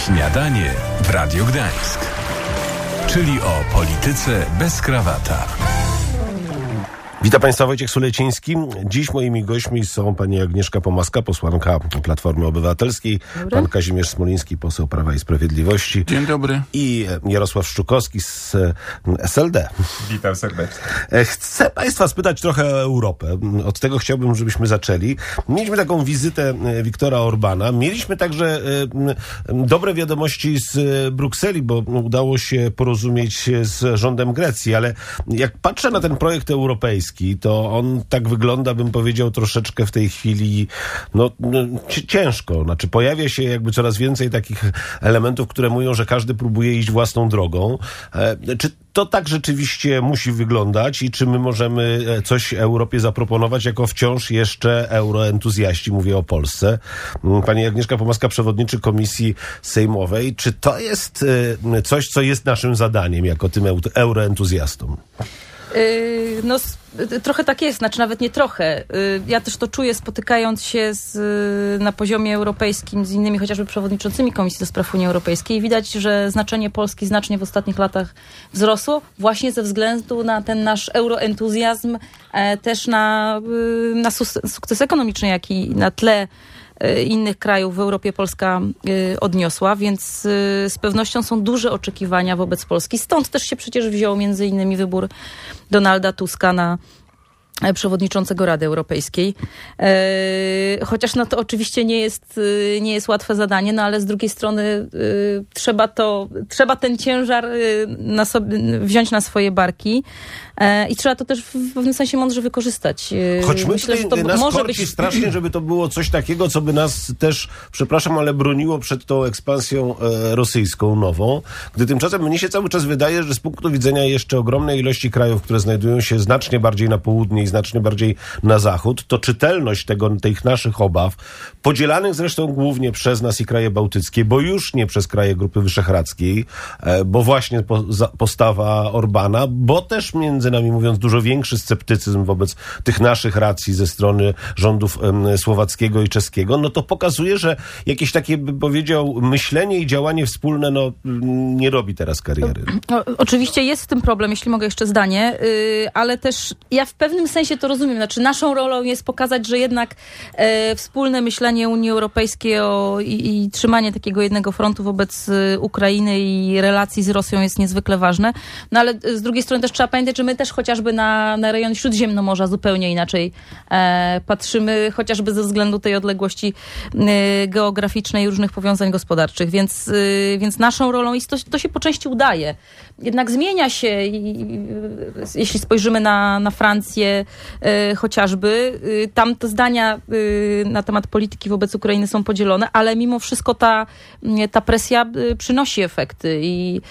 Śniadanie w Radiu Gdańsk. Czyli o polityce bez krawata. Witam Państwa, Wojciech Suleciński. Dziś moimi gośćmi są pani Agnieszka Pomaska, posłanka Platformy Obywatelskiej, pan Kazimierz Smoliński, poseł Prawa i Sprawiedliwości. Dzień dobry. I Jarosław Szczukowski z SLD. Witam serdecznie. Chcę Państwa spytać trochę o Europę. Od tego chciałbym, żebyśmy zaczęli. Mieliśmy taką wizytę Viktora Orbana. Mieliśmy także dobre wiadomości z Brukseli, bo udało się porozumieć z rządem Grecji, ale jak patrzę na ten projekt europejski, to on tak wygląda, bym powiedział, troszeczkę w tej chwili ciężko. Znaczy pojawia się jakby coraz więcej takich elementów, które mówią, że każdy próbuje iść własną drogą. Czy to tak rzeczywiście musi wyglądać i czy my możemy coś Europie zaproponować jako wciąż jeszcze euroentuzjaści, mówię o Polsce. Pani Agnieszka Pomaska, przewodniczy Komisji Sejmowej. Czy to jest coś, co jest naszym zadaniem jako tym euroentuzjastom? Trochę tak jest, znaczy nawet nie trochę. Ja też to czuję, spotykając się na poziomie europejskim z innymi chociażby przewodniczącymi Komisji do Spraw Unii Europejskiej. Widać, że znaczenie Polski znacznie w ostatnich latach wzrosło, właśnie ze względu na ten nasz euroentuzjazm, też na sukces ekonomiczny, jaki na tle innych krajów w Europie Polska odniosła, więc z pewnością są duże oczekiwania wobec Polski. Stąd też się przecież wziął między innymi wybór Donalda Tuska na przewodniczącego Rady Europejskiej. Chociaż to oczywiście nie jest łatwe zadanie, ale z drugiej strony trzeba ten ciężar wziąć na swoje barki i trzeba to też w pewnym sensie mądrze wykorzystać. Choć myślę, że to nas może korci strasznie, żeby to było coś takiego, co by nas też, przepraszam, ale broniło przed tą ekspansją rosyjską nową, gdy tymczasem mnie się cały czas wydaje, że z punktu widzenia jeszcze ogromnej ilości krajów, które znajdują się znacznie bardziej na południe i znacznie bardziej na zachód, to czytelność tych naszych obaw, podzielanych zresztą głównie przez nas i kraje bałtyckie, bo już nie przez kraje Grupy Wyszehradzkiej, bo właśnie postawa Orbana, bo też między nami mówiąc dużo większy sceptycyzm wobec tych naszych racji ze strony rządów słowackiego i czeskiego, to pokazuje, że jakieś takie, bym powiedział, myślenie i działanie wspólne, nie robi teraz kariery. Oczywiście jest w tym problem, jeśli mogę jeszcze zdanie, ale też ja w pewnym sensie to rozumiem. Znaczy naszą rolą jest pokazać, że jednak wspólne myślenie Unii Europejskiej i trzymanie takiego jednego frontu wobec Ukrainy i relacji z Rosją jest niezwykle ważne. Ale z drugiej strony też trzeba pamiętać, że my też chociażby na rejon Śródziemnomorza zupełnie inaczej patrzymy, chociażby ze względu tej odległości geograficznej i różnych powiązań gospodarczych. Więc naszą rolą jest to się po części udaje. Jednak zmienia się, jeśli spojrzymy na Francję chociażby, tam te zdania na temat polityki wobec Ukrainy są podzielone, ale mimo wszystko ta presja przynosi efekty i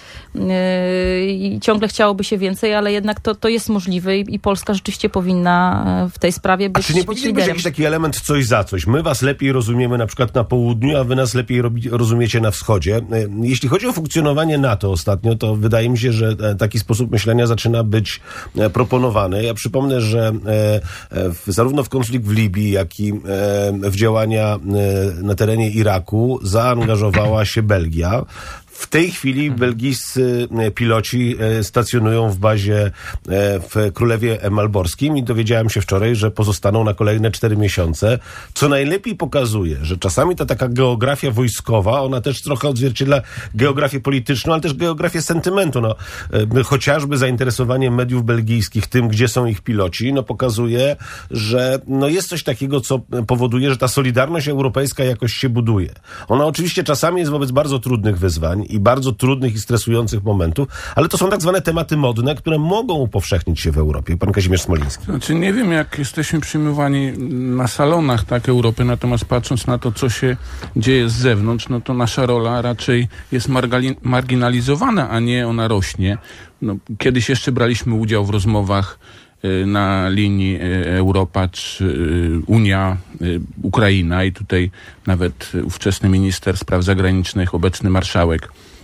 ciągle chciałoby się więcej, ale jednak to jest możliwe i Polska rzeczywiście powinna w tej sprawie być liderem. A czy nie powinien być jakiś taki element coś za coś? My was lepiej rozumiemy na przykład na południu, a wy nas lepiej rozumiecie na wschodzie. Jeśli chodzi o funkcjonowanie NATO ostatnio, to wydaje mi się, że taki sposób myślenia zaczyna być proponowany. Ja przypomnę, że zarówno w konflikt w Libii, jak i w działania na terenie Iraku zaangażowała się Belgia. W tej chwili belgijscy piloci stacjonują w bazie w Królewie Malborskim i dowiedziałem się wczoraj, że pozostaną na kolejne 4 miesiące, co najlepiej pokazuje, że czasami ta taka geografia wojskowa, ona też trochę odzwierciedla geografię polityczną, ale też geografię sentymentu. Chociażby zainteresowanie mediów belgijskich tym, gdzie są ich piloci, pokazuje, że jest coś takiego, co powoduje, że ta solidarność europejska jakoś się buduje. Ona oczywiście czasami jest wobec bardzo trudnych wyzwań i bardzo trudnych i stresujących momentów, ale to są tak zwane tematy modne, które mogą upowszechnić się w Europie. Pan Kazimierz Smoliński. Znaczy nie wiem, jak jesteśmy przyjmowani na salonach Europy, natomiast patrząc na to, co się dzieje z zewnątrz, to nasza rola raczej jest marginalizowana, a nie ona rośnie. Kiedyś jeszcze braliśmy udział w rozmowach na linii Europa czy Unia, Ukraina i tutaj nawet ówczesny minister spraw zagranicznych, obecny marszałek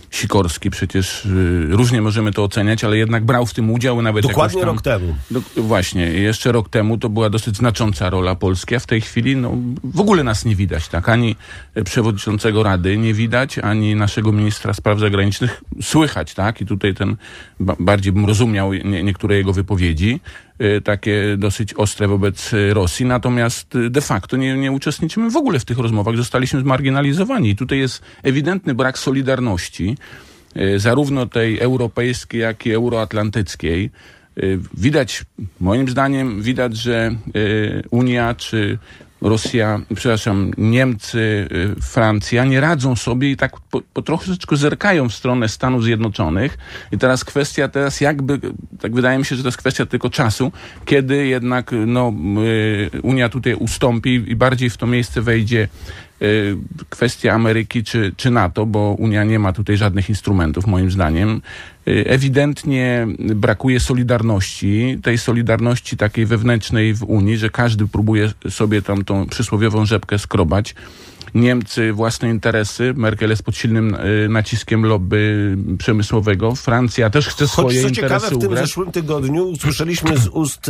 Sikorski przecież różnie możemy to oceniać, ale jednak brał w tym udział nawet dokładnie rok temu. Właśnie, jeszcze rok temu to była dosyć znacząca rola Polski, a w tej chwili w ogóle nas nie widać, tak? Ani przewodniczącego Rady nie widać, ani naszego ministra spraw zagranicznych słychać, tak? I tutaj bardziej bym rozumiał niektóre jego wypowiedzi, takie dosyć ostre wobec Rosji, natomiast de facto nie uczestniczymy w ogóle w tych rozmowach, zostaliśmy zmarginalizowani. I tutaj jest ewidentny brak solidarności, zarówno tej europejskiej, jak i euroatlantyckiej. Moim zdaniem widać, że Unia czy Niemcy, Francja nie radzą sobie i tak po troszeczkę zerkają w stronę Stanów Zjednoczonych. I teraz kwestia tak wydaje mi się, że to jest kwestia tylko czasu, kiedy jednak Unia tutaj ustąpi i bardziej w to miejsce wejdzie kwestia Ameryki czy NATO, bo Unia nie ma tutaj żadnych instrumentów, moim zdaniem. Ewidentnie brakuje solidarności, tej solidarności takiej wewnętrznej w Unii, że każdy próbuje sobie tam tą przysłowiową rzepkę skrobać. Niemcy własne interesy, Merkel jest pod silnym naciskiem lobby przemysłowego, Francja też chce swoje interesy ugrać. Co ciekawe, w tym zeszłym tygodniu usłyszeliśmy z ust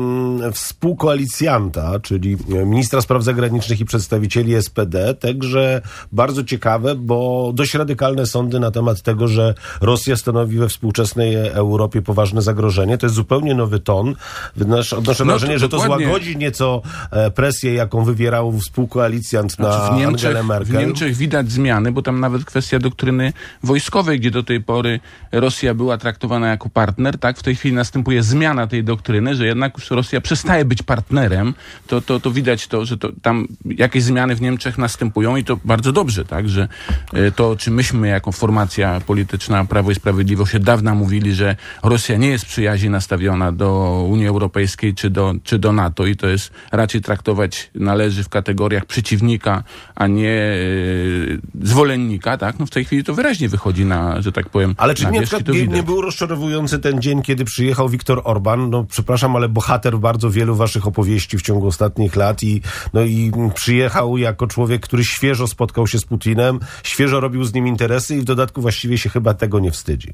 współkoalicjanta, czyli ministra spraw zagranicznych i przedstawicieli SPD, także bardzo ciekawe, bo dość radykalne sądy na temat tego, że Rosja stanowi we współczesnej Europie poważne zagrożenie. To jest zupełnie nowy ton. Odnoszę wrażenie, że to złagodzi nieco presję, jaką wywierał współkoalicjant na W Niemczech widać zmiany, bo tam nawet kwestia doktryny wojskowej, gdzie do tej pory Rosja była traktowana jako partner, tak? W tej chwili następuje zmiana tej doktryny, że jednak już Rosja przestaje być partnerem. To widać że tam jakieś zmiany w Niemczech następują i to bardzo dobrze, tak? Że to, czy myśmy jako formacja polityczna Prawo i Sprawiedliwość od dawna mówili, że Rosja nie jest przyjaźnie nastawiona do Unii Europejskiej czy do NATO i to jest raczej traktować należy w kategoriach przeciwnika, a nie zwolennika, tak? W tej chwili to wyraźnie wychodzi że tak powiem, ale czy nie był rozczarowujący ten dzień, kiedy przyjechał Viktor Orban? Przepraszam, ale bohater bardzo wielu waszych opowieści w ciągu ostatnich lat i przyjechał jako człowiek, który świeżo spotkał się z Putinem, świeżo robił z nim interesy i w dodatku właściwie się chyba tego nie wstydzi.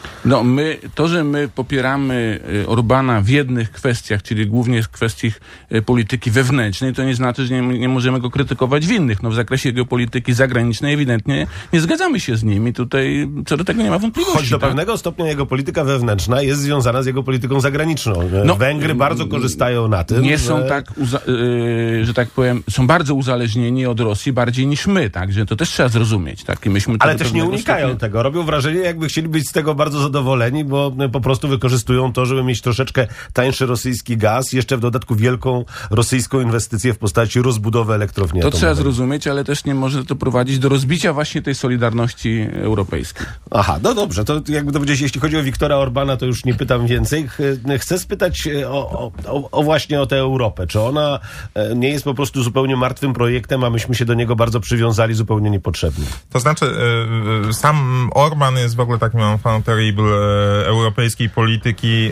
Że my popieramy Orbana w jednych kwestiach, czyli głównie w kwestii polityki wewnętrznej, to nie znaczy, że nie możemy go krytykować w innych. W zakresie geopolityki zagranicznej ewidentnie nie zgadzamy się z nim i tutaj co do tego nie ma wątpliwości. Choć do pewnego stopnia jego polityka wewnętrzna jest związana z jego polityką zagraniczną. Węgry bardzo korzystają na tym, są tak, że tak powiem, są bardzo uzależnieni od Rosji bardziej niż my, tak? Że to też trzeba zrozumieć. Tak? I myśmy ale też nie unikają tego. Robią wrażenie, jakby chcieli być z tego bardzo zadowoleni, bo po prostu wykorzystują to, żeby mieć troszeczkę tańszy rosyjski gaz, jeszcze w dodatku wielką rosyjską inwestycję w postaci rozbudowy elektrowni atomowej. To trzeba zrozumieć, ale też nie może to prowadzić do rozbicia właśnie tej solidarności europejskiej. Aha, dobrze, to jakby to powiedzieć, jeśli chodzi o Viktora Orbana, to już nie pytam więcej. Chcę spytać właśnie o tę Europę. Czy ona nie jest po prostu zupełnie martwym projektem, a myśmy się do niego bardzo przywiązali zupełnie niepotrzebnie? To znaczy, sam Orban jest w ogóle takim enfant terrible europejskiej polityki.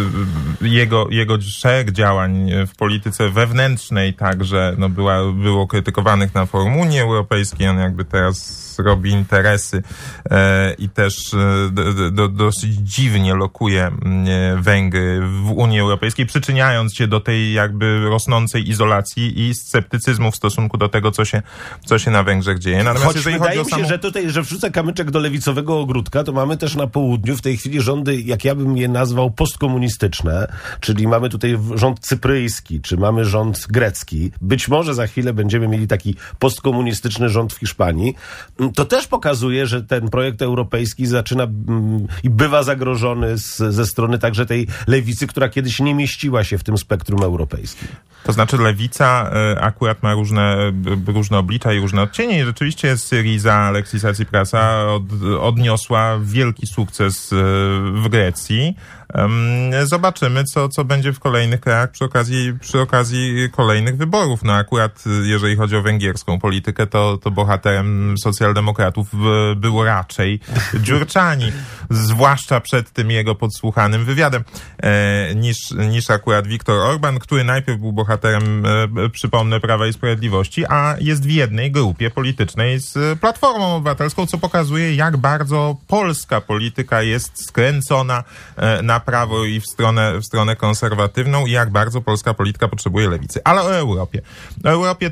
Jego szereg działań w polityce wewnętrznej także było krytykowanych na forum Unii Europejskiej. On jakby teraz robi interesy i też dosyć dziwnie lokuje Węgry w Unii Europejskiej, przyczyniając się do tej jakby rosnącej izolacji i sceptycyzmu w stosunku do tego, co się na Węgrzech dzieje. Natomiast jeżeli wydaje mi się, że wrzucę kamyczek do lewicowego ogródka, to mamy też na południu w tej chwili rządy, jak ja bym je nazwał, postkomunistyczne, czyli mamy tutaj rząd cypryjski, czy mamy rząd grecki. Być może za chwilę będziemy mieli taki postkomunistyczny rząd w Hiszpanii. To też pokazuje, że ten projekt europejski zaczyna i bywa zagrożony ze strony także tej lewicy, która kiedyś nie mieściła się w tym spektrum europejskim. To znaczy lewica akurat ma różne oblicza i różne odcienie i rzeczywiście Syriza Aleksisa Tsiprasa odniosła wielki sukces w Grecji. Zobaczymy, co będzie w kolejnych krajach przy okazji kolejnych wyborów. No akurat jeżeli chodzi o węgierską politykę, to bohaterem socjaldemokratów był raczej Gyurcsány, zwłaszcza przed tym jego podsłuchanym wywiadem, niż akurat Viktor Orbán, który najpierw był bohaterem, przypomnę, Prawa i Sprawiedliwości, a jest w jednej grupie politycznej z Platformą Obywatelską, co pokazuje, jak bardzo polska polityka jest skręcona na prawo i w stronę konserwatywną i jak bardzo polska polityka potrzebuje lewicy. Ale o Europie. O Europie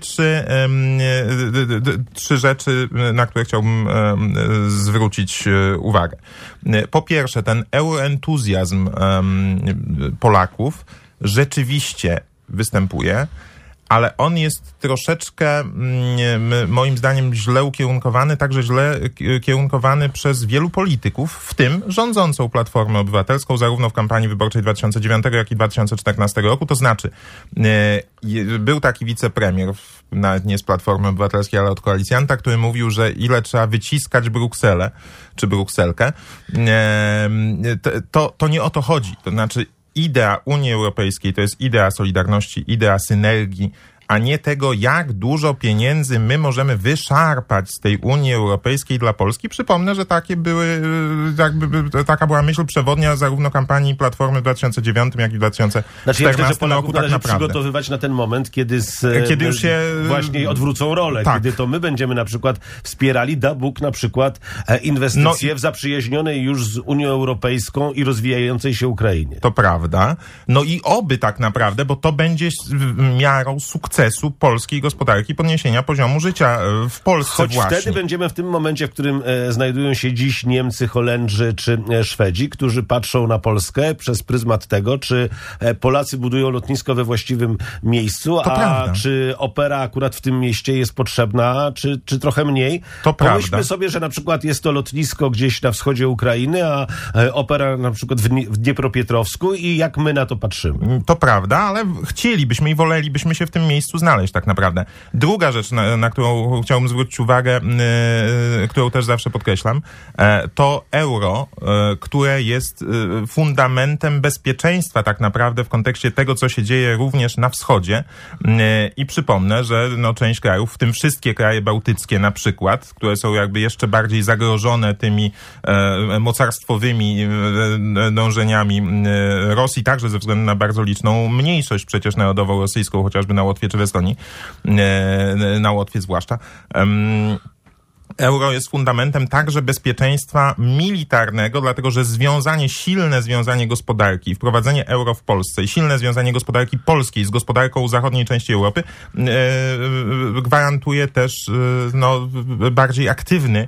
trzy rzeczy, na które chciałbym zwrócić uwagę. Po pierwsze, ten euroentuzjazm Polaków rzeczywiście występuje, ale on jest troszeczkę, moim zdaniem, źle ukierunkowany, także źle kierunkowany przez wielu polityków, w tym rządzącą Platformę Obywatelską, zarówno w kampanii wyborczej 2009, jak i 2014 roku. To znaczy, był taki wicepremier, nawet nie z Platformy Obywatelskiej, ale od koalicjanta, który mówił, że ile trzeba wyciskać Brukselę, czy Brukselkę, to nie o to chodzi. To znaczy, idea Unii Europejskiej to jest idea solidarności, idea synergii, a nie tego, jak dużo pieniędzy my możemy wyszarpać z tej Unii Europejskiej dla Polski. Przypomnę, że taka była myśl przewodnia zarówno kampanii Platformy w 2009, jak i w 2014 ja myślę, że Polaków roku. należy przygotowywać na ten moment, kiedy już się właśnie odwrócą rolę. Tak. Kiedy to my będziemy na przykład wspierali, da Bóg, na przykład inwestycje w zaprzyjaźnionej już z Unią Europejską i rozwijającej się Ukrainie. To prawda. No i oby tak naprawdę, bo to będzie miarą sukcesu polskiej gospodarki, podniesienia poziomu życia w Polsce. Choć właśnie. Wtedy będziemy w tym momencie, w którym znajdują się dziś Niemcy, Holendrzy czy Szwedzi, którzy patrzą na Polskę przez pryzmat tego, czy Polacy budują lotnisko we właściwym miejscu, prawda. Czy opera akurat w tym mieście jest potrzebna, czy trochę mniej. To Pomyślmy prawda. sobie, że na przykład jest to lotnisko gdzieś na wschodzie Ukrainy, a opera na przykład w Dniepropietrowsku i jak my na to patrzymy. To prawda, ale chcielibyśmy i wolelibyśmy się w tym miejscu znaleźć tak naprawdę. Druga rzecz, na którą chciałbym zwrócić uwagę, którą też zawsze podkreślam, to euro, które jest fundamentem bezpieczeństwa tak naprawdę w kontekście tego, co się dzieje również na wschodzie. I przypomnę, że część krajów, w tym wszystkie kraje bałtyckie na przykład, które są jakby jeszcze bardziej zagrożone tymi mocarstwowymi dążeniami Rosji, także ze względu na bardzo liczną mniejszość przecież narodową rosyjską, chociażby na Łotwie czy w Estonii, na Łotwie zwłaszcza. Euro jest fundamentem także bezpieczeństwa militarnego, dlatego że silne związanie gospodarki, wprowadzenie euro w Polsce i silne związanie gospodarki polskiej z gospodarką zachodniej części Europy gwarantuje też bardziej aktywne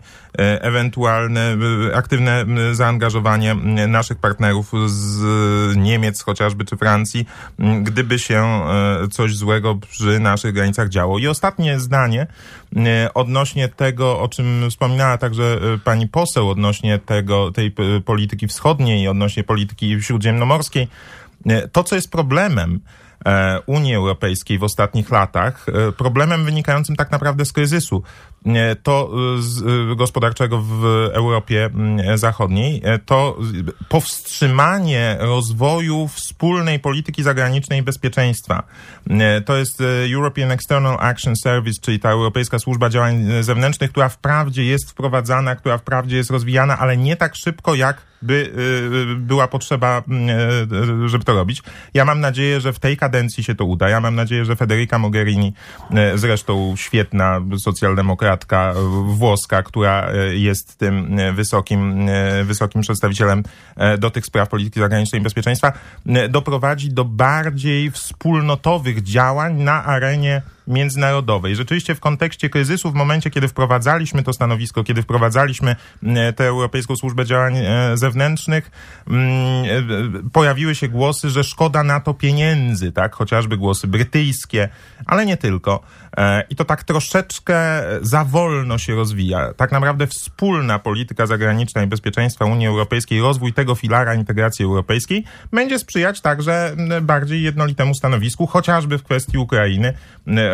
zaangażowanie naszych partnerów z Niemiec chociażby czy Francji, gdyby się coś złego przy naszych granicach działo. I ostatnie zdanie odnośnie tego, o czym wspominała także pani poseł, odnośnie tej polityki wschodniej, odnośnie polityki śródziemnomorskiej. To, co jest problemem Unii Europejskiej w ostatnich latach, problemem wynikającym tak naprawdę z kryzysu gospodarczego w Europie Zachodniej, to powstrzymanie rozwoju wspólnej polityki zagranicznej i bezpieczeństwa. To jest European External Action Service, czyli ta Europejska Służba Działań Zewnętrznych, która wprawdzie jest wprowadzana, która wprawdzie jest rozwijana, ale nie tak szybko, jak by była potrzeba, żeby to robić. Ja mam nadzieję, że w tej kadencji się to uda. Ja mam nadzieję, że Federica Mogherini, zresztą świetna socjaldemokratka włoska, która jest tym wysokim przedstawicielem do tych spraw polityki zagranicznej i bezpieczeństwa, doprowadzi do bardziej wspólnotowych działań na arenie międzynarodowej. Rzeczywiście w kontekście kryzysu, w momencie, kiedy wprowadzaliśmy to stanowisko, kiedy wprowadzaliśmy tę Europejską Służbę Działań Zewnętrznych, pojawiły się głosy, że szkoda na to pieniędzy, tak? Chociażby głosy brytyjskie, ale nie tylko. I to tak troszeczkę za wolno się rozwija. Tak naprawdę wspólna polityka zagraniczna i bezpieczeństwa Unii Europejskiej, rozwój tego filara integracji europejskiej będzie sprzyjać także bardziej jednolitemu stanowisku, chociażby w kwestii Ukrainy,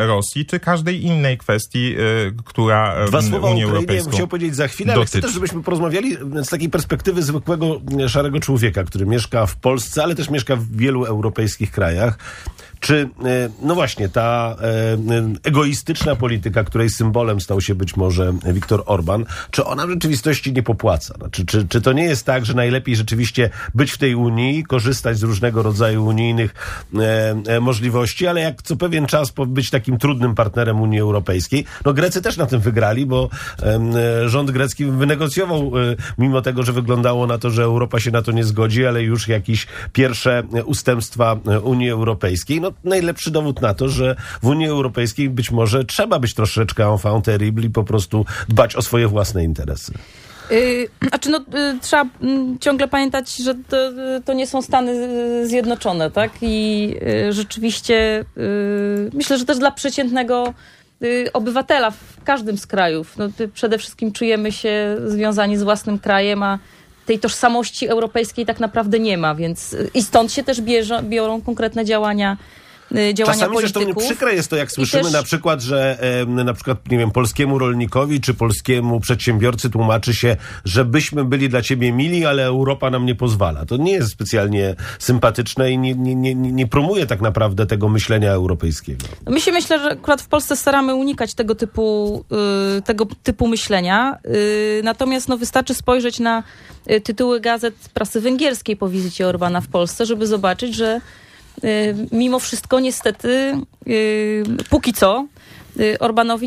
Rosji, czy każdej innej kwestii, która Dwa słowa Unię o Ukrainie Europejską chciał powiedzieć za chwilę, ale chcę też, żebyśmy porozmawiali z takiej perspektywy zwykłego, szarego człowieka, który mieszka w Polsce, ale też mieszka w wielu europejskich krajach. Czy, no właśnie, ta egoistyczna polityka, której symbolem stał się być może Viktor Orban, czy ona w rzeczywistości nie popłaca? Czy to nie jest tak, że najlepiej rzeczywiście być w tej Unii, korzystać z różnego rodzaju unijnych możliwości, ale jak co pewien czas być takim trudnym partnerem Unii Europejskiej? No Grecy też na tym wygrali, bo rząd grecki wynegocjował, mimo tego, że wyglądało na to, że Europa się na to nie zgodzi, ale już jakieś pierwsze ustępstwa Unii Europejskiej. No najlepszy dowód na to, że w Unii Europejskiej być może trzeba być troszeczkę enfant terrible i po prostu dbać o swoje własne interesy. Trzeba ciągle pamiętać, że to nie są Stany Zjednoczone, tak? I rzeczywiście myślę, że też dla przeciętnego obywatela w każdym z krajów, przede wszystkim czujemy się związani z własnym krajem, a tej tożsamości europejskiej tak naprawdę nie ma, więc i stąd się też biorą konkretne działania czasami polityków. Zresztą przykre jest to, jak słyszymy na przykład, że nie wiem, polskiemu rolnikowi czy polskiemu przedsiębiorcy tłumaczy się, że byśmy byli dla ciebie mili, ale Europa nam nie pozwala. To nie jest specjalnie sympatyczne i nie promuje tak naprawdę tego myślenia europejskiego. Myślę, że akurat w Polsce staramy unikać tego typu myślenia. Natomiast wystarczy spojrzeć na tytuły gazet prasy węgierskiej po wizycie Orbana w Polsce, żeby zobaczyć, że mimo wszystko niestety póki co Orbanowi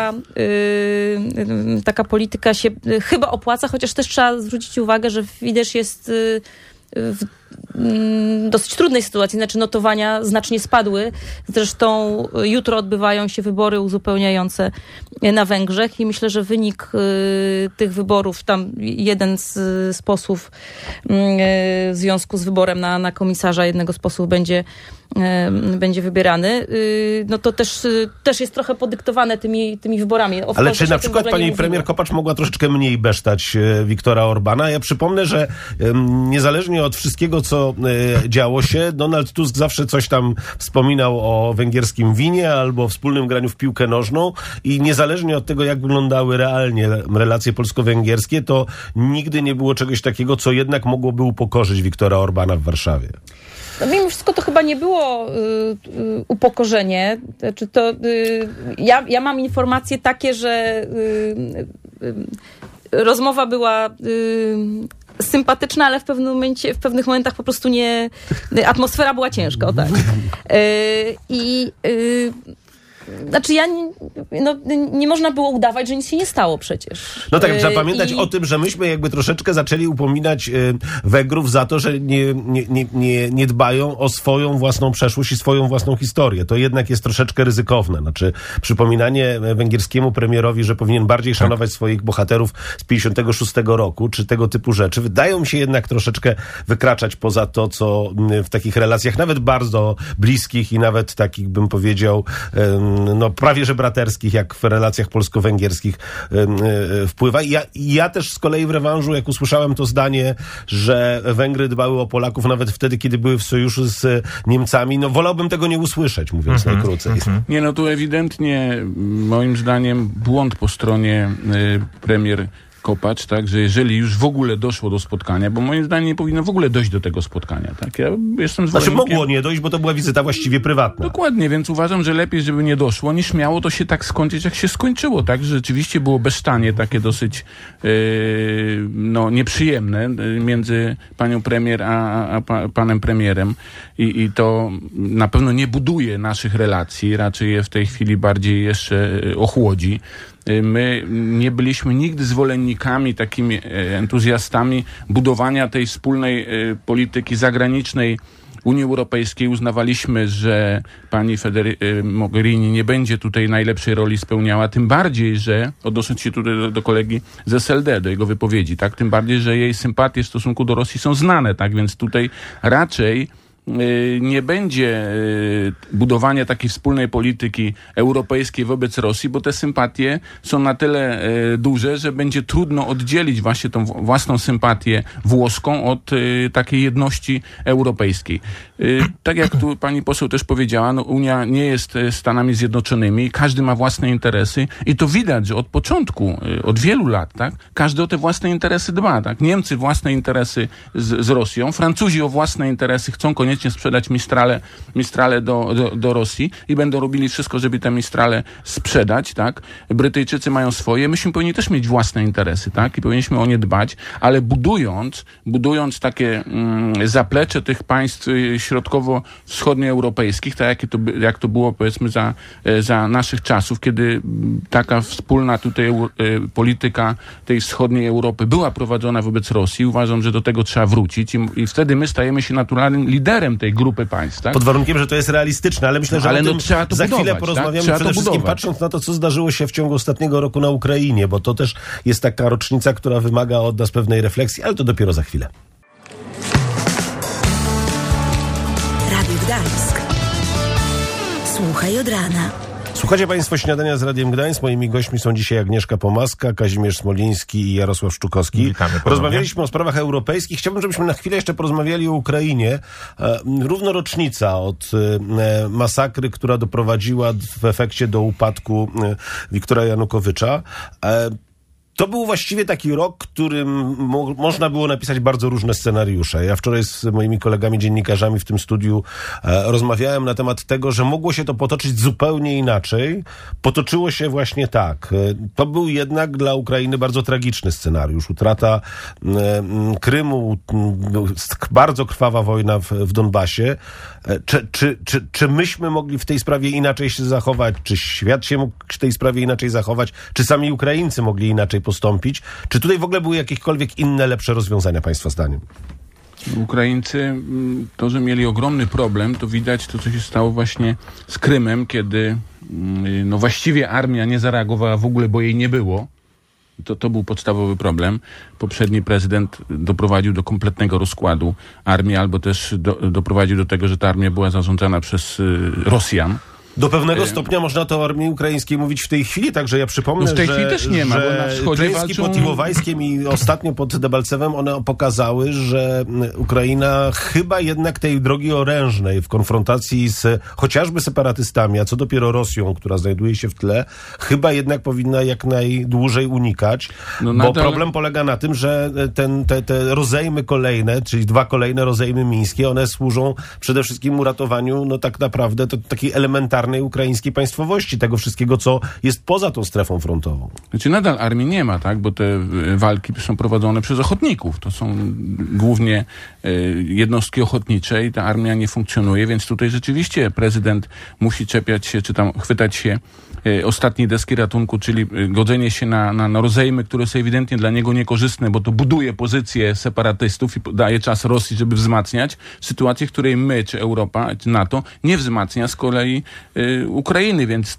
taka polityka się chyba opłaca, chociaż też trzeba zwrócić uwagę, że Fidesz jest w dosyć trudnej sytuacji, notowania znacznie spadły. Zresztą jutro odbywają się wybory uzupełniające na Węgrzech i myślę, że wynik tych wyborów, tam jeden z posłów w związku z wyborem na komisarza jednego z posłów będzie wybierany. To też jest trochę podyktowane tymi wyborami. Ale czy na przykład pani premier Kopacz mogła troszeczkę mniej besztać Viktora Orbana? Ja przypomnę, że niezależnie od wszystkiego, co działo się, Donald Tusk zawsze coś tam wspominał o węgierskim winie albo o wspólnym graniu w piłkę nożną i niezależnie od tego, jak wyglądały realnie relacje polsko-węgierskie, to nigdy nie było czegoś takiego, co jednak mogłoby upokorzyć Viktora Orbana w Warszawie. Mimo wszystko to chyba nie było upokorzenie. Znaczy ja mam informacje takie, że rozmowa była sympatyczna, ale w pewnych momentach po prostu atmosfera była ciężka, o tak. Nie można było udawać, że nic się nie stało przecież. No tak, trzeba pamiętać o tym, że myśmy jakby troszeczkę zaczęli upominać Węgrów za to, że nie dbają o swoją własną przeszłość i swoją własną historię. To jednak jest troszeczkę ryzykowne. Przypominanie węgierskiemu premierowi, że powinien bardziej szanować swoich bohaterów z 56 roku, czy tego typu rzeczy, wydają mi się jednak troszeczkę wykraczać poza to, co w takich relacjach, nawet bardzo bliskich i nawet takich, bym powiedział, prawie że braterskich, jak w relacjach polsko-węgierskich wpływa. Ja też z kolei w rewanżu, jak usłyszałem to zdanie, że Węgry dbały o Polaków nawet wtedy, kiedy były w sojuszu z Niemcami, wolałbym tego nie usłyszeć, mówiąc najkrócej. Nie, tu ewidentnie moim zdaniem błąd po stronie premier Kopacz, tak, że jeżeli już w ogóle doszło do spotkania, bo moim zdaniem nie powinno w ogóle dojść do tego spotkania, tak? Ja jestem zwolennikiem... mogło nie dojść, bo to była wizyta właściwie prywatna. Dokładnie, więc uważam, że lepiej, żeby nie doszło, niż miało to się tak skończyć, jak się skończyło, tak? Że rzeczywiście było bezstanie takie dosyć nieprzyjemne między panią premier a panem premierem i to na pewno nie buduje naszych relacji, raczej je w tej chwili bardziej jeszcze ochłodzi. My nie byliśmy nigdy zwolennikami, takimi entuzjastami budowania tej wspólnej polityki zagranicznej Unii Europejskiej. Uznawaliśmy, że pani Mogherini nie będzie tutaj najlepszej roli spełniała, tym bardziej, że, odnosząc się tutaj do kolegi z SLD, do jego wypowiedzi, tak, tym bardziej, że jej sympatie w stosunku do Rosji są znane, tak, więc tutaj raczej nie będzie budowania takiej wspólnej polityki europejskiej wobec Rosji, bo te sympatie są na tyle duże, że będzie trudno oddzielić właśnie tą własną sympatię włoską od takiej jedności europejskiej. Tak jak tu pani poseł też powiedziała, no Unia nie jest Stanami Zjednoczonymi, każdy ma własne interesy i to widać, że od początku, od wielu lat, tak, każdy o te własne interesy dba, tak. Niemcy własne interesy z Rosją, Francuzi o własne interesy chcą koniecznie sprzedać Mistrale do Rosji i będą robili wszystko, żeby te Mistrale sprzedać, tak. Brytyjczycy mają swoje, myśmy powinni też mieć własne interesy, tak, i powinniśmy o nie dbać, ale budując takie zaplecze tych państw środkowo-wschodnioeuropejskich, tak jak to było powiedzmy za naszych czasów, kiedy taka wspólna tutaj polityka tej wschodniej Europy była prowadzona wobec Rosji. Uważam, że do tego trzeba wrócić i wtedy my stajemy się naturalnym liderem tej grupy państw. Tak? Pod warunkiem, że to jest realistyczne, ale myślę, że o tym trzeba to za budować, chwilę porozmawiamy, tak? przede wszystkim patrząc na to, co zdarzyło się w ciągu ostatniego roku na Ukrainie, bo to też jest taka rocznica, która wymaga od nas pewnej refleksji, ale to dopiero za chwilę. Radio Gdańsk. Słuchaj od rana. Słuchacie Państwo Śniadania z Radiem Gdańsk. Moimi gośćmi są dzisiaj Agnieszka Pomaska, Kazimierz Smoliński i Jarosław Szczukowski. Witamy ponownie. Rozmawialiśmy o sprawach europejskich. Chciałbym, żebyśmy na chwilę jeszcze porozmawiali o Ukrainie. Równo rocznica od masakry, która doprowadziła w efekcie do upadku Wiktora Janukowycza. To był właściwie taki rok, którym można było napisać bardzo różne scenariusze. Ja wczoraj z moimi kolegami dziennikarzami w tym studiu rozmawiałem na temat tego, że mogło się to potoczyć zupełnie inaczej. Potoczyło się właśnie tak. To był jednak dla Ukrainy bardzo tragiczny scenariusz. Utrata Krymu, bardzo krwawa wojna w Donbasie. Czy myśmy mogli w tej sprawie inaczej się zachować? Czy świat się mógł w tej sprawie inaczej zachować? Czy sami Ukraińcy mogli inaczej postąpić? Czy tutaj w ogóle były jakiekolwiek inne, lepsze rozwiązania Państwa zdaniem? Ukraińcy, to, że mieli ogromny problem, to widać to, co się stało właśnie z Krymem, kiedy no właściwie armia nie zareagowała w ogóle, bo jej nie było. To był podstawowy problem. Poprzedni prezydent doprowadził do kompletnego rozkładu armii, albo też doprowadził do tego, że ta armia była zarządzana przez Rosjan. Do pewnego stopnia można to o armii ukraińskiej mówić w tej chwili, także ja przypomnę, w tej chwili też nie ma, bo na wschodzie klęski pod Iłowajskiem i ostatnio pod Debalcewem, one pokazały, że Ukraina chyba jednak tej drogi orężnej w konfrontacji z chociażby separatystami, a co dopiero Rosją, która znajduje się w tle, chyba jednak powinna jak najdłużej unikać, bo problem polega na tym, że te rozejmy kolejne, czyli 2 kolejne rozejmy mińskie, one służą przede wszystkim uratowaniu, no tak naprawdę, to takiej elementarnej ukraińskiej państwowości, tego wszystkiego, co jest poza tą strefą frontową. Znaczy nadal armii nie ma, tak, bo te walki są prowadzone przez ochotników. To są głównie jednostki ochotnicze i ta armia nie funkcjonuje, więc tutaj rzeczywiście prezydent musi czepiać się, czy tam chwytać się ostatniej deski ratunku, czyli godzenie się na rozejmy, które są ewidentnie dla niego niekorzystne, bo to buduje pozycję separatystów i daje czas Rosji, żeby wzmacniać sytuację, w której my, czy Europa, czy NATO nie wzmacnia z kolei Ukrainy, więc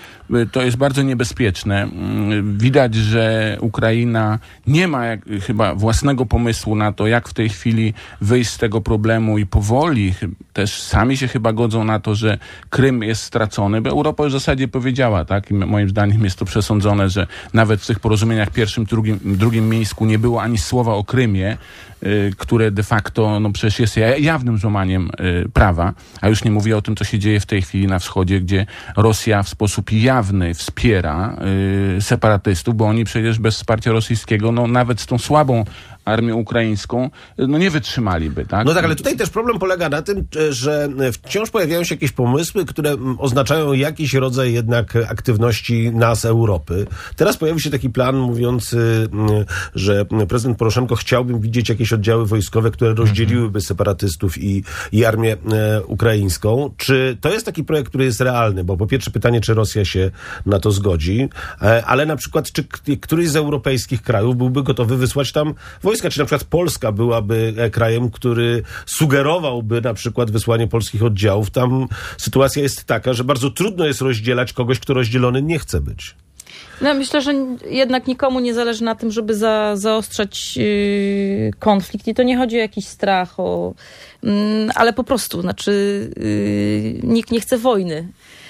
to jest bardzo niebezpieczne. Widać, że Ukraina nie ma chyba własnego pomysłu na to, jak w tej chwili wyjść z tego problemu i powoli też sami się chyba godzą na to, że Krym jest stracony, bo Europa już w zasadzie powiedziała, tak, i moim zdaniem jest to przesądzone, że nawet w tych porozumieniach pierwszym, drugim Mińsku nie było ani słowa o Krymie, które de facto no przecież jest jawnym złamaniem prawa, a już nie mówię o tym, co się dzieje w tej chwili na wschodzie, gdzie Rosja w sposób jawny wspiera separatystów, bo oni przecież bez wsparcia rosyjskiego, no nawet z tą słabą armią ukraińską, no nie wytrzymaliby, tak? No tak, ale tutaj też problem polega na tym, że wciąż pojawiają się jakieś pomysły, które oznaczają jakiś rodzaj jednak aktywności nas, Europy. Teraz pojawił się taki plan mówiący, że prezydent Poroszenko chciałby widzieć jakieś oddziały wojskowe, które rozdzieliłyby separatystów i armię ukraińską. Czy to jest taki projekt, który jest realny? Bo po pierwsze pytanie, czy Rosja się na to zgodzi, ale na przykład, czy któryś z europejskich krajów byłby gotowy wysłać tam wojska? Czy na przykład Polska byłaby krajem, który sugerowałby na przykład wysłanie polskich oddziałów? Tam sytuacja jest taka, że bardzo trudno jest rozdzielać kogoś, kto rozdzielony nie chce być. No, myślę, że jednak nikomu nie zależy na tym, żeby zaostrzać konflikt i to nie chodzi o jakiś strach, ale po prostu, nikt nie chce wojny.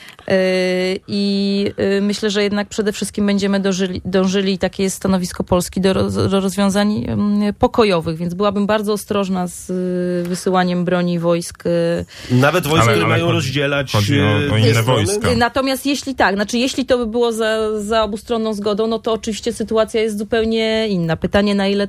I myślę, że jednak przede wszystkim będziemy dążyli, takie jest stanowisko Polski, do rozwiązań pokojowych, więc byłabym bardzo ostrożna z wysyłaniem broni i wojsk. Nawet wojska nie mają rozdzielać. Chodzi o inne wojska. Natomiast jeśli to by było za obustronną zgodą, no to oczywiście sytuacja jest zupełnie inna. Pytanie, na ile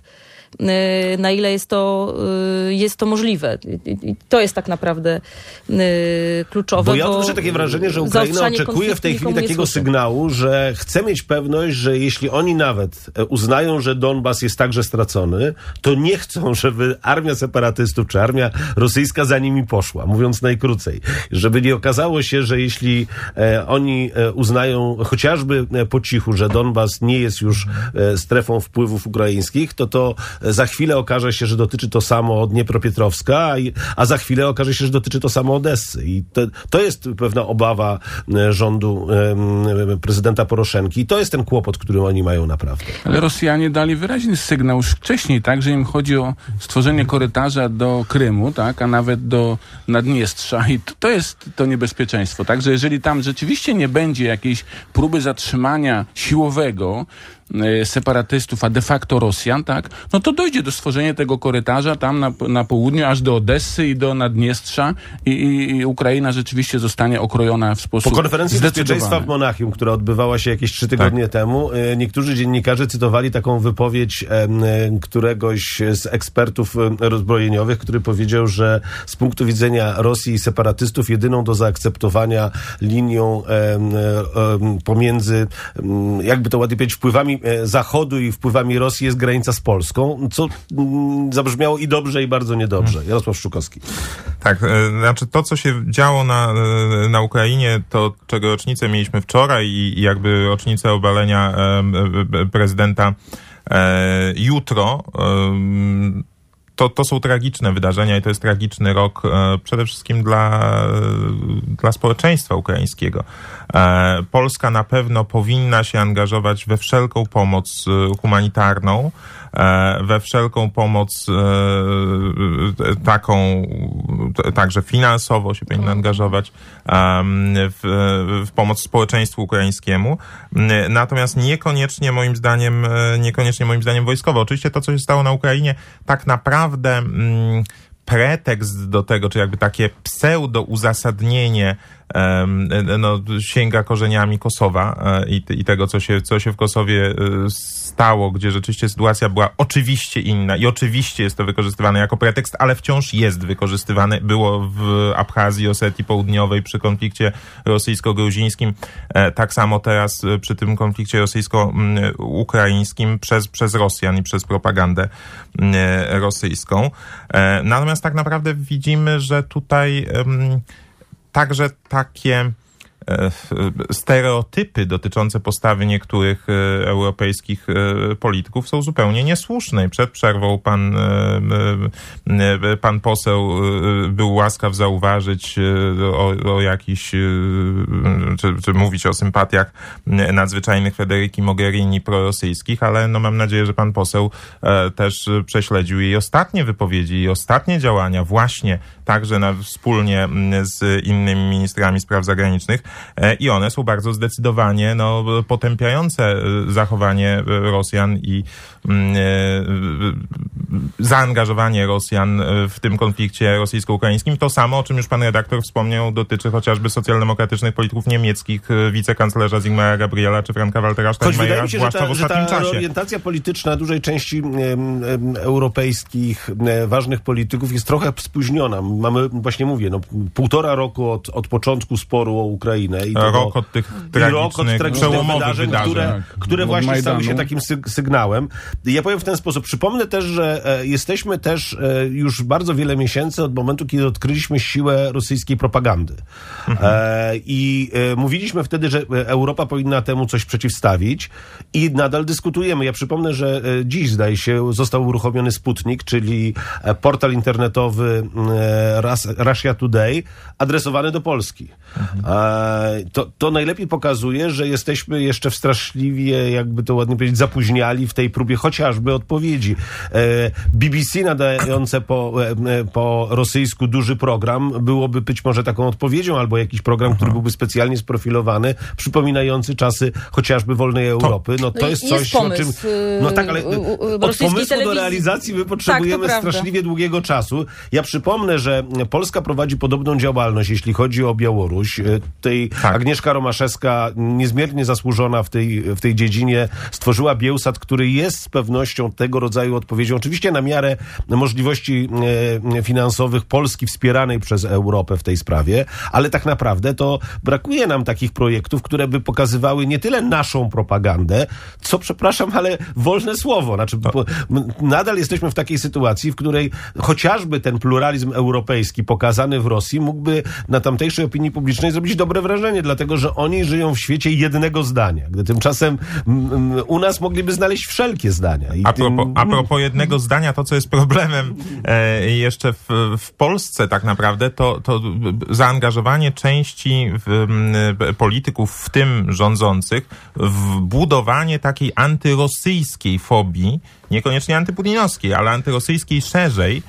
jest to możliwe. I to jest tak naprawdę kluczowe. Bo ja odnoszę takie wrażenie, że Ukraina oczekuje w tej chwili takiego sygnału, że chce mieć pewność, że jeśli oni nawet uznają, że Donbas jest także stracony, to nie chcą, żeby armia separatystów czy armia rosyjska za nimi poszła, mówiąc najkrócej. Żeby nie okazało się, że jeśli oni uznają chociażby po cichu, że Donbas nie jest już strefą wpływów ukraińskich, to za chwilę okaże się, że dotyczy to samo Dniepropietrowska, a za chwilę okaże się, że dotyczy to samo Odessy. I to jest pewna obawa rządu prezydenta Poroszenki. I to jest ten kłopot, który oni mają naprawdę. Ale Rosjanie dali wyraźny sygnał już wcześniej, tak, że im chodzi o stworzenie korytarza do Krymu, tak, a nawet do Naddniestrza. I to jest to niebezpieczeństwo. Tak, że jeżeli tam rzeczywiście nie będzie jakiejś próby zatrzymania siłowego separatystów, a de facto Rosjan, tak, no to dojdzie do stworzenia tego korytarza tam na południu, aż do Odessy i do Naddniestrza i Ukraina rzeczywiście zostanie okrojona w sposób Po konferencji bezpieczeństwa w Monachium, która odbywała się jakieś 3 tygodnie temu, niektórzy dziennikarze cytowali taką wypowiedź któregoś z ekspertów rozbrojeniowych, który powiedział, że z punktu widzenia Rosji i separatystów jedyną do zaakceptowania linią pomiędzy, jakby to ładnie powiedzieć, wpływami Zachodu i wpływami Rosji jest granica z Polską, co zabrzmiało i dobrze, i bardzo niedobrze. Jarosław Szczukowski. Tak, znaczy to, co się działo na Ukrainie, to czego rocznicę mieliśmy wczoraj i jakby rocznicę obalenia prezydenta jutro, to są tragiczne wydarzenia i to jest tragiczny rok przede wszystkim dla społeczeństwa ukraińskiego. Polska na pewno powinna się angażować we wszelką pomoc humanitarną, we wszelką pomoc taką, także finansowo się powinna angażować w pomoc społeczeństwu ukraińskiemu. Natomiast niekoniecznie moim zdaniem wojskowo. Oczywiście to, co się stało na Ukrainie, tak naprawdę pretekst do tego, czy jakby takie pseudo uzasadnienie sięga korzeniami Kosowa i tego, co się w Kosowie stało, gdzie rzeczywiście sytuacja była oczywiście inna i oczywiście jest to wykorzystywane jako pretekst, ale wciąż jest wykorzystywane. Było w Abchazji, Osetii Południowej przy konflikcie rosyjsko-gruzińskim, tak samo teraz przy tym konflikcie rosyjsko-ukraińskim przez Rosjan i przez propagandę rosyjską. Natomiast tak naprawdę widzimy, że tutaj także takie stereotypy dotyczące postawy niektórych europejskich polityków są zupełnie niesłuszne. Przed przerwą pan poseł był łaskaw zauważyć o jakichś, czy mówić o sympatiach nadzwyczajnych Federiki Mogherini prorosyjskich, ale mam nadzieję, że pan poseł też prześledził jej ostatnie wypowiedzi i ostatnie działania właśnie także wspólnie z innymi ministrami spraw zagranicznych i one są bardzo zdecydowanie potępiające zachowanie Rosjan i zaangażowanie Rosjan w tym konflikcie rosyjsko-ukraińskim. To samo, o czym już pan redaktor wspomniał, dotyczy chociażby socjaldemokratycznych polityków niemieckich, wicekanclerza Zygmunt'a Gabriela czy Franka Waltera Steinmeiera, zwłaszcza w ostatnim czasie. Orientacja polityczna dużej części europejskich ważnych polityków jest trochę spóźniona. Mamy, właśnie mówię, 1,5 roku od początku sporu o Ukrainę. I rok od tych tragicznych wydarzeń, które właśnie stały się takim sygnałem. Ja powiem w ten sposób. Przypomnę też, że jesteśmy też już bardzo wiele miesięcy od momentu, kiedy odkryliśmy siłę rosyjskiej propagandy. I mówiliśmy wtedy, że Europa powinna temu coś przeciwstawić i nadal dyskutujemy. Ja przypomnę, że dziś, zdaje się, został uruchomiony Sputnik, czyli portal internetowy Russia Today, adresowany do Polski. to najlepiej pokazuje, że jesteśmy jeszcze straszliwie, jakby to ładnie powiedzieć, zapóźniali w tej próbie chociażby odpowiedzi. BBC nadające po rosyjsku duży program byłoby być może taką odpowiedzią, albo jakiś program, który byłby specjalnie sprofilowany, przypominający czasy chociażby wolnej Europy. To jest coś, pomysł, o czym... No tak, ale od pomysłu do realizacji my potrzebujemy straszliwie długiego czasu. Ja przypomnę, że Polska prowadzi podobną działalność, jeśli chodzi o Białoruś. Agnieszka Romaszewska, niezmiernie zasłużona w tej dziedzinie, stworzyła Biełsat, który jest z pewnością tego rodzaju odpowiedzią. Oczywiście na miarę możliwości finansowych Polski wspieranej przez Europę w tej sprawie, ale tak naprawdę to brakuje nam takich projektów, które by pokazywały nie tyle naszą propagandę, co, przepraszam, ale wolne słowo. Znaczy, nadal jesteśmy w takiej sytuacji, w której chociażby ten pluralizm europejski pokazany w Rosji mógłby na tamtejszej opinii publicznej zrobić dobre wrażenie, dlatego że oni żyją w świecie jednego zdania, gdy tymczasem u nas mogliby znaleźć wszelkie zdania. A propos jednego zdania, to co jest problemem jeszcze w Polsce tak naprawdę, to zaangażowanie części polityków, w tym rządzących, w budowanie takiej antyrosyjskiej fobii, niekoniecznie antyputinowskiej, ale antyrosyjskiej szerzej,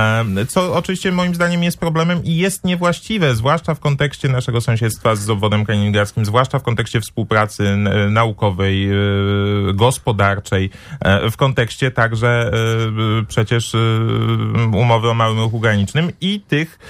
co oczywiście moim zdaniem jest problemem i jest niewłaściwe, zwłaszcza w kontekście naszego sąsiedztwa z obwodem kaliningradzkim, zwłaszcza w kontekście współpracy naukowej, gospodarczej, w kontekście także przecież umowy o małym ruchu granicznym i tych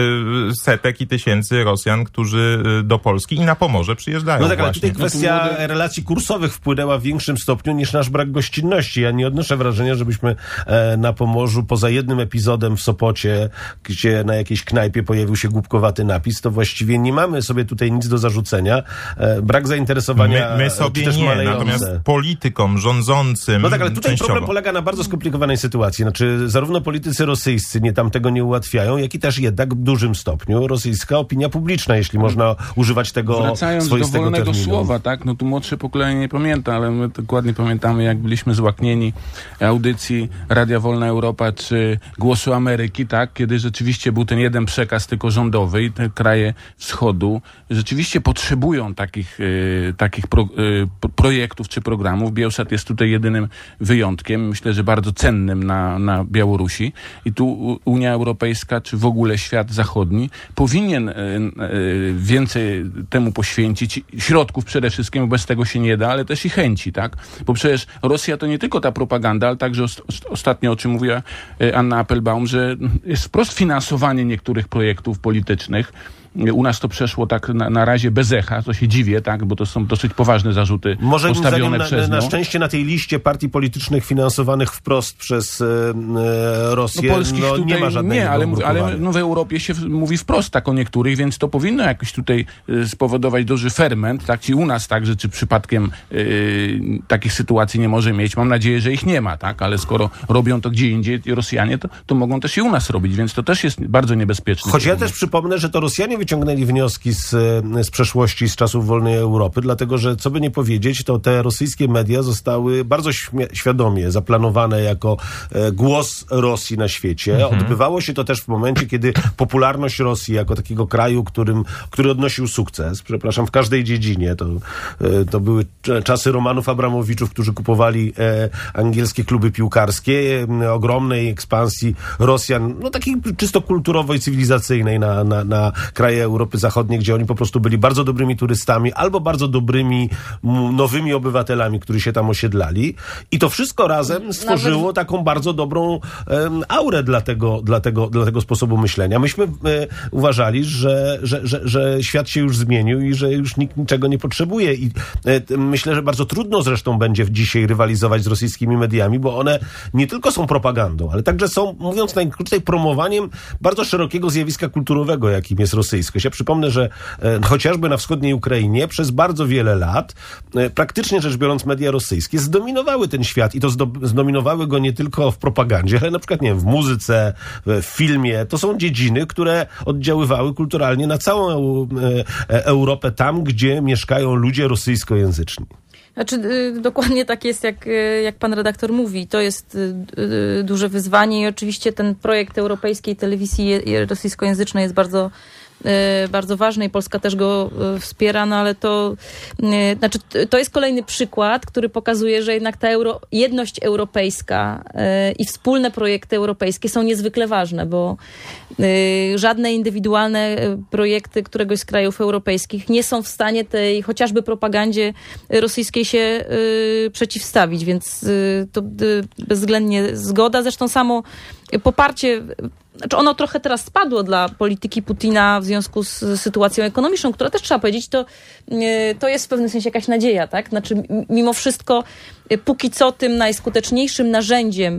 setek i tysięcy Rosjan, którzy do Polski i na Pomorze przyjeżdżają. No tak, ale tutaj kwestia relacji kursowych wpłynęła w większym stopniu niż nasz brak gościnności. Ja nie odnoszę wrażenia, żebyśmy na Pomorzu, poza jednym epizodem w Sopocie, gdzie na jakiejś knajpie pojawił się głupkowaty napis, to właściwie nie mamy sobie tutaj nic do zarzucenia. Brak zainteresowania my sobie też nie, malejące. Natomiast politykom, rządzącym no tak, ale tutaj częściowo. problem polega na bardzo skomplikowanej sytuacji. Znaczy, zarówno politycy rosyjscy tego nie ułatwiają, jak i też jednak w dużym stopniu rosyjska opinia publiczna, jeśli można używać tego Wracając swoistego do wolnego terminu. słowa, tak? No tu młodsze pokolenie nie pamięta, ale my dokładnie pamiętamy, jak byliśmy złaknieni audycji Radia Wolna Europa czy Głosu Ameryki, tak? Kiedy rzeczywiście był ten jeden przekaz tylko rządowy i te kraje wschodu rzeczywiście potrzebują takich projektów czy programów. Biełsat jest tutaj jedynym wyjątkiem, myślę, że bardzo cennym na Białorusi i tu Unia Europejska czy w ogóle świat zachodni powinien więcej temu poświęcić, środków przede wszystkim, bo bez tego się nie da, ale też i chęci, tak? Bo przecież Rosja to nie tylko ta propaganda, ale także ostatnio, o czym mówiła Anna Appelbaum, że jest wprost finansowanie niektórych projektów politycznych. U nas to przeszło tak na razie bez echa, to się dziwię, tak, bo to są dosyć poważne zarzuty może postawione przez nią. Na szczęście na tej liście partii politycznych finansowanych wprost przez Rosję nie ma żadnego ale w Europie się mówi wprost tak o niektórych, więc to powinno jakoś tutaj spowodować duży ferment, tak, i u nas także, czy przypadkiem takich sytuacji nie może mieć. Mam nadzieję, że ich nie ma, tak, ale skoro robią to gdzie indziej Rosjanie, to mogą też i u nas robić, więc to też jest bardzo niebezpieczne. Choć ja też przypomnę, że to Rosjanie wyciągnęli wnioski z przeszłości, z czasów wolnej Europy, dlatego że, co by nie powiedzieć, to te rosyjskie media zostały bardzo świadomie zaplanowane jako głos Rosji na świecie. Odbywało się to też w momencie, kiedy popularność Rosji jako takiego kraju, który odnosił sukces, w każdej dziedzinie, to były czasy Romanów Abramowiczów, którzy kupowali angielskie kluby piłkarskie, ogromnej ekspansji Rosjan, takiej czysto kulturowo i cywilizacyjnej na kraje Europy Zachodniej, gdzie oni po prostu byli bardzo dobrymi turystami albo bardzo dobrymi nowymi obywatelami, którzy się tam osiedlali. I to wszystko razem stworzyło taką bardzo dobrą aurę dla tego sposobu myślenia. Myśmy uważali, że świat się już zmienił i że już nikt niczego nie potrzebuje. I myślę, że bardzo trudno zresztą będzie dzisiaj rywalizować z rosyjskimi mediami, bo one nie tylko są propagandą, ale także są, mówiąc najkrócej, promowaniem bardzo szerokiego zjawiska kulturowego, jakim jest rosyjskość. Ja przypomnę, że chociażby na wschodniej Ukrainie przez bardzo wiele lat praktycznie rzecz biorąc media rosyjskie zdominowały ten świat i to zdominowały go nie tylko w propagandzie, ale na przykład, nie wiem, w muzyce, w filmie. To są dziedziny, które oddziaływały kulturalnie na całą Europę, tam, gdzie mieszkają ludzie rosyjskojęzyczni. Znaczy, dokładnie tak jest, jak pan redaktor mówi. To jest duże wyzwanie i oczywiście ten projekt europejskiej telewizji rosyjskojęzycznej jest bardzo bardzo ważny i Polska też go wspiera, no ale to jest kolejny przykład, który pokazuje, że jednak ta jedność europejska i wspólne projekty europejskie są niezwykle ważne, bo żadne indywidualne projekty któregoś z krajów europejskich nie są w stanie tej chociażby propagandzie rosyjskiej się przeciwstawić, więc to bezwzględnie zgoda. Zresztą samo poparcie, znaczy ono trochę teraz spadło dla polityki Putina w związku z sytuacją ekonomiczną, która też trzeba powiedzieć, to jest w pewnym sensie jakaś nadzieja, tak? Znaczy mimo wszystko póki co tym najskuteczniejszym narzędziem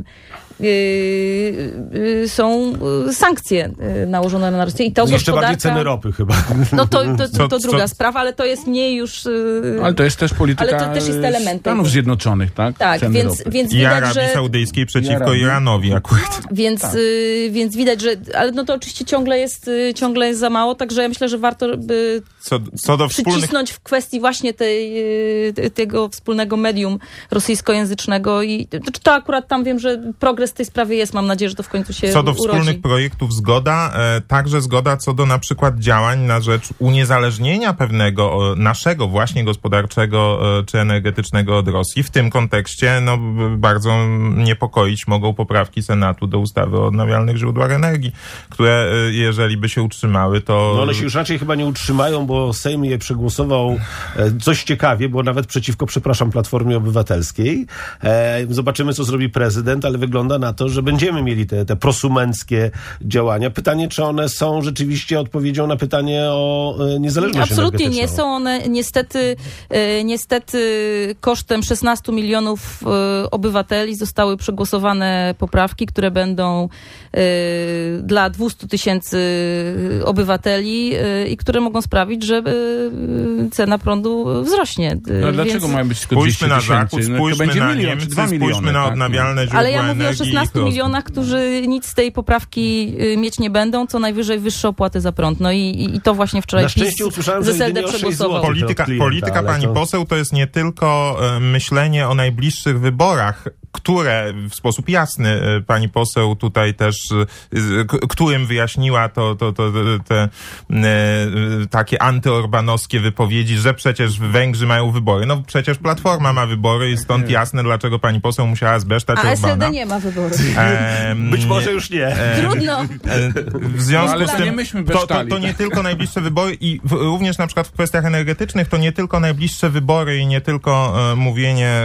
są sankcje nałożone na Rosję i to jeszcze bardziej ceny ropy chyba. No to druga sprawa, ale to jest mniej już... Ale to jest też polityka ale to też jest element Stanów Zjednoczonych, tak? Tak, więc i widać, Arabii Saudyjskiej przeciwko Iranowi akurat. Więc widać, że... Ale no to oczywiście ciągle jest za mało, także ja myślę, że warto by co do przycisnąć w kwestii właśnie tego wspólnego medium rosyjskojęzycznego i to akurat tam wiem, że progres w tej sprawie jest. Mam nadzieję, że to w końcu się Co do urodzi. wspólnych projektów zgoda, także zgoda co do na przykład działań na rzecz uniezależnienia pewnego naszego właśnie gospodarczego czy energetycznego od Rosji. W tym kontekście bardzo niepokoić mogą poprawki Senatu do ustawy o odnawialnych źródłach energii, które jeżeli by się utrzymały, to... No one się już raczej chyba nie utrzymają, bo Sejm je przegłosował dość ciekawie, bo nawet przeciwko, Platformie Obywatelskiej. Zobaczymy, co zrobi prezydent, ale wygląda na to, że będziemy mieli te prosumenckie działania. Pytanie, czy one są rzeczywiście odpowiedzią na pytanie o niezależność Absolutnie energetyczną. nie są one. Niestety kosztem 16 milionów obywateli zostały przegłosowane poprawki, które będą dla 200 tysięcy obywateli i które mogą sprawić, że cena prądu wzrośnie. No, dlaczego mają być tylko 200 Spójrzmy na Zachód, tysięcy? spójrzmy na Niemcy, spójrzmy na odnawialne źródła ale ja mówię o energii 16 milionach, którzy nic z tej poprawki mieć nie będą, co najwyżej wyższe opłaty za prąd. No i to właśnie wczoraj Na szczęście usłyszałem, że ZSLD jedynie o 6 przegłosował. zł. Polityka pani poseł to jest nie tylko myślenie o najbliższych wyborach, które w sposób jasny pani poseł tutaj też, którym wyjaśniła te takie antyorbanowskie wypowiedzi, że przecież Węgrzy mają wybory. No przecież Platforma ma wybory i stąd jasne, dlaczego pani poseł musiała zbesztać Orbana. A SLD nie ma wyboru. Być może już nie. Trudno. W związku z nie tym myśmy besztali, to nie tylko najbliższe wybory i również na przykład w kwestiach energetycznych to nie tylko najbliższe wybory i nie tylko mówienie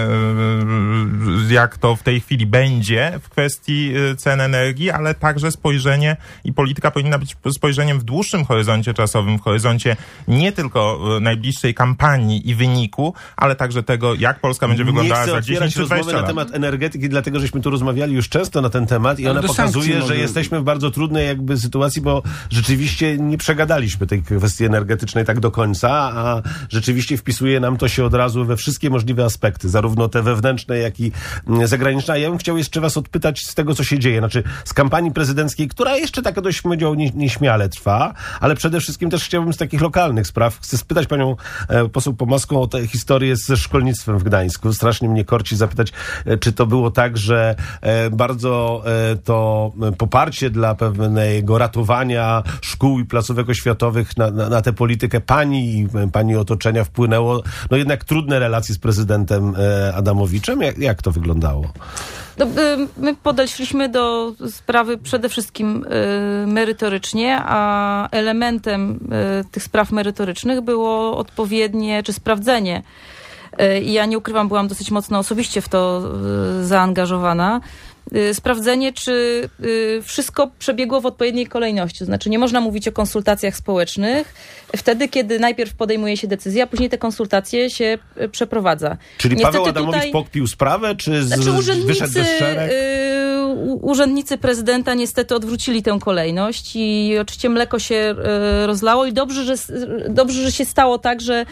jak to w tej chwili będzie w kwestii cen energii, ale także spojrzenie i polityka powinna być spojrzeniem w dłuższym horyzoncie czasowym, w horyzoncie nie tylko najbliższej kampanii i wyniku, ale także tego, jak Polska będzie wyglądała za 10 czy 20 lat. na temat energetyki, dlatego żeśmy tu rozmawiali już często na ten temat i ona pokazuje, że jesteśmy w bardzo trudnej jakby sytuacji, bo rzeczywiście nie przegadaliśmy tej kwestii energetycznej tak do końca, a rzeczywiście wpisuje nam to się od razu we wszystkie możliwe aspekty, zarówno te wewnętrzne, jak i zagraniczne. A ja bym chciał jeszcze was odpytać z tego, co się dzieje, znaczy z kampanii prezydenckiej, która jeszcze tak dość, powiedział, nieśmiale trwa, ale przede wszystkim też chciałbym z takich lokalnych spraw. Chcę spytać panią poseł Pomaską o tę historię ze szkolnictwem w Gdańsku. Strasznie mnie korci zapytać, czy to było tak, że bardzo to poparcie dla pewnego ratowania szkół i placówek oświatowych na tę politykę pani i pani otoczenia wpłynęło, no jednak trudne relacje z prezydentem Adamowiczem. Jak to wyglądało? My podeszliśmy do sprawy przede wszystkim merytorycznie, a elementem tych spraw merytorycznych było odpowiednie, czy sprawdzenie. I ja nie ukrywam, byłam dosyć mocno osobiście w to zaangażowana. Sprawdzenie, czy wszystko przebiegło w odpowiedniej kolejności. To znaczy nie można mówić o konsultacjach społecznych wtedy, kiedy najpierw podejmuje się decyzja, a później te konsultacje się przeprowadza. Czyli niestety Paweł Adamowicz pokpił sprawę, czy wyszedł ze szereg? Urzędnicy prezydenta niestety odwrócili tę kolejność i oczywiście mleko się rozlało i dobrze, że się stało tak, że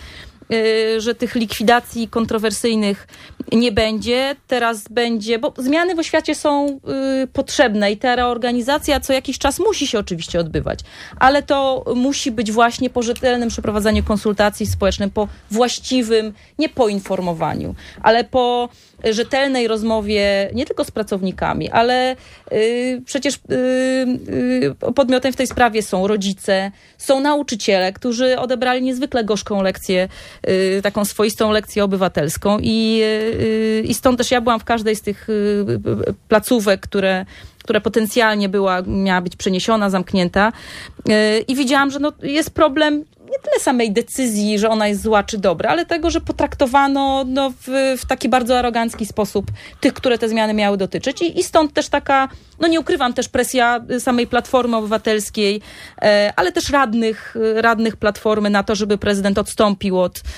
że tych likwidacji kontrowersyjnych nie będzie. Teraz będzie, bo zmiany w oświacie są potrzebne i ta reorganizacja co jakiś czas musi się oczywiście odbywać, ale to musi być właśnie po rzetelnym przeprowadzaniu konsultacji społecznych, po właściwym, nie poinformowaniu, ale po rzetelnej rozmowie nie tylko z pracownikami, ale przecież podmiotem w tej sprawie są rodzice, są nauczyciele, którzy odebrali niezwykle gorzką lekcję, taką swoistą lekcję obywatelską i stąd też ja byłam w każdej z tych placówek, która potencjalnie miała być przeniesiona, zamknięta i widziałam, że jest problem nie tyle samej decyzji, że ona jest zła czy dobra, ale tego, że potraktowano w taki bardzo arogancki sposób tych, które te zmiany miały dotyczyć. I stąd też taka, nie ukrywam, też presja samej Platformy Obywatelskiej, ale też radnych Platformy na to, żeby prezydent odstąpił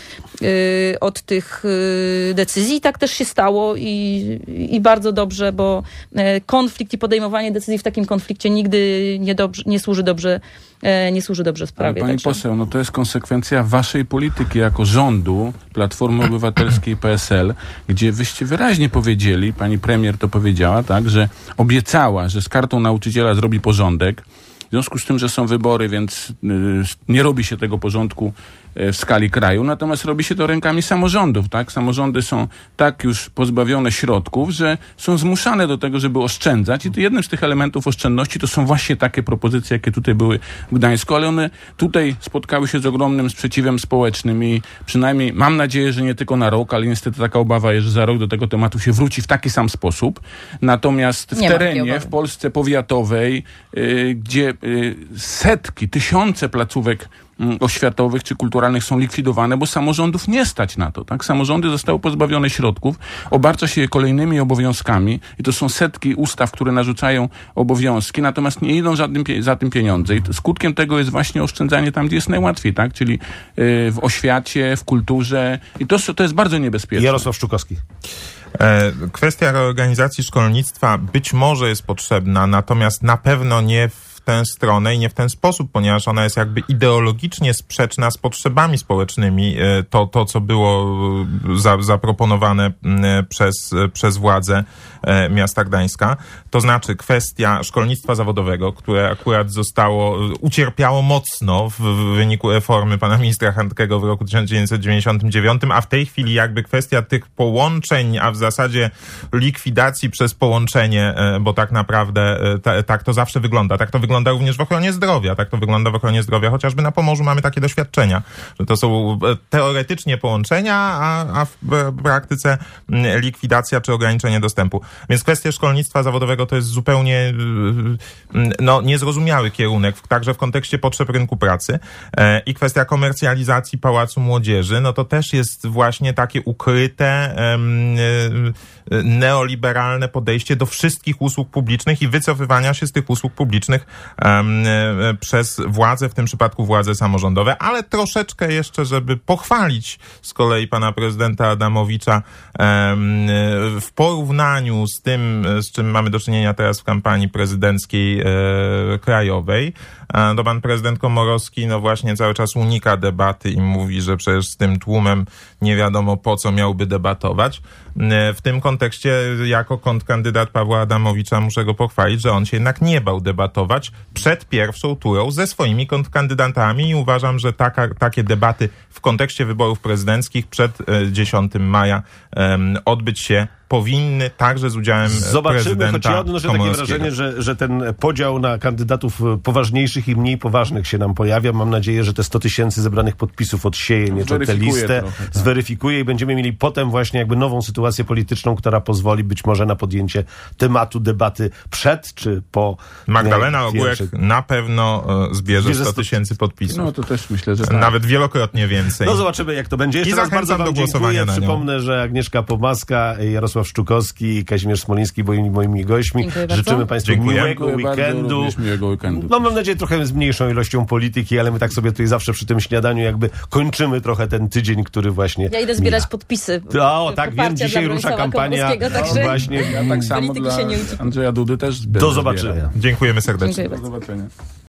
od tych decyzji. I tak też się stało i bardzo dobrze, bo konflikt i podejmowanie decyzji w takim konflikcie nigdy nie służy dobrze sprawie. Pani poseł, to jest konsekwencja waszej polityki jako rządu Platformy Obywatelskiej PSL, gdzie wyście wyraźnie powiedzieli, pani premier to powiedziała, tak, że obiecała, że z kartą nauczyciela zrobi porządek. W związku z tym, że są wybory, więc nie robi się tego porządku w skali kraju, natomiast robi się to rękami samorządów, tak? Samorządy są tak już pozbawione środków, że są zmuszane do tego, żeby oszczędzać i jednym z tych elementów oszczędności to są właśnie takie propozycje, jakie tutaj były w Gdańsku, ale one tutaj spotkały się z ogromnym sprzeciwem społecznym i przynajmniej mam nadzieję, że nie tylko na rok, ale niestety taka obawa jest, że za rok do tego tematu się wróci w taki sam sposób. Natomiast w terenie, w Polsce powiatowej, gdzie setki, tysiące placówek oświatowych czy kulturalnych są likwidowane, bo samorządów nie stać na to. Tak? Samorządy zostały pozbawione środków, obarcza się je kolejnymi obowiązkami i to są setki ustaw, które narzucają obowiązki, natomiast nie idą za tym pieniądze. I skutkiem tego jest właśnie oszczędzanie tam, gdzie jest najłatwiej, tak? Czyli w oświacie, w kulturze i to jest bardzo niebezpieczne. Jarosław Szczukowski. Kwestia reorganizacji szkolnictwa być może jest potrzebna, natomiast na pewno nie w tę stronę i nie w ten sposób, ponieważ ona jest jakby ideologicznie sprzeczna z potrzebami społecznymi. To co było zaproponowane przez władze miasta Gdańska. To znaczy kwestia szkolnictwa zawodowego, które akurat ucierpiało mocno w wyniku reformy pana ministra Handkego w roku 1999, a w tej chwili jakby kwestia tych połączeń, a w zasadzie likwidacji przez połączenie, bo tak naprawdę tak to zawsze wygląda. Tak to wygląda również w ochronie zdrowia. Tak to wygląda w ochronie zdrowia. Chociażby na Pomorzu mamy takie doświadczenia, że to są teoretycznie połączenia, a w praktyce likwidacja czy ograniczenie dostępu. Więc kwestia szkolnictwa zawodowego to jest zupełnie niezrozumiały kierunek, także w kontekście potrzeb rynku pracy. I kwestia komercjalizacji Pałacu Młodzieży, to też jest właśnie takie ukryte neoliberalne podejście do wszystkich usług publicznych i wycofywania się z tych usług publicznych przez władze, w tym przypadku władze samorządowe, ale troszeczkę jeszcze, żeby pochwalić z kolei pana prezydenta Adamowicza w porównaniu z tym, z czym mamy do czynienia teraz w kampanii prezydenckiej krajowej, to pan prezydent Komorowski właśnie cały czas unika debaty i mówi, że przecież z tym tłumem nie wiadomo po co miałby debatować. W tym kontekście jako kontrkandydat Pawła Adamowicza muszę go pochwalić, że on się jednak nie bał debatować przed pierwszą turą ze swoimi kontrkandydatami i uważam, że takie debaty w kontekście wyborów prezydenckich przed 10 maja odbyć się powinny, także z udziałem prezydenta choć ja odnoszę takie wrażenie, że ten podział na kandydatów poważniejszych i mniej poważnych się nam pojawia. Mam nadzieję, że te 100 000 zebranych podpisów odsieje nieco tę listę, zweryfikuje i będziemy mieli potem właśnie jakby nową sytuację polityczną, która pozwoli być może na podjęcie tematu debaty przed czy po. Magdalena Ogórek na pewno zbierze 100 000 podpisów. To też myślę, że tak. Nawet wielokrotnie więcej. Zobaczymy, jak to będzie. Jeszcze raz bardzo wam dziękuję. Przypomnę, że Agnieszka Pomaska, Jarosław Szczukowski i Kazimierz Smoliński byli moimi gośćmi. Życzymy państwu miłego weekendu. Mam nadzieję trochę z mniejszą ilością polityki, ale my tak sobie tutaj zawsze przy tym śniadaniu jakby kończymy trochę ten tydzień, który właśnie Ja idę zbierać podpisy. Tak, wiem, dzisiaj rusza kampania. Właśnie. Ja tak samo dla Andrzeja Dudy też zbieram. Do zobaczenia. Dziękujemy serdecznie. Dziękuję Do zobaczenia.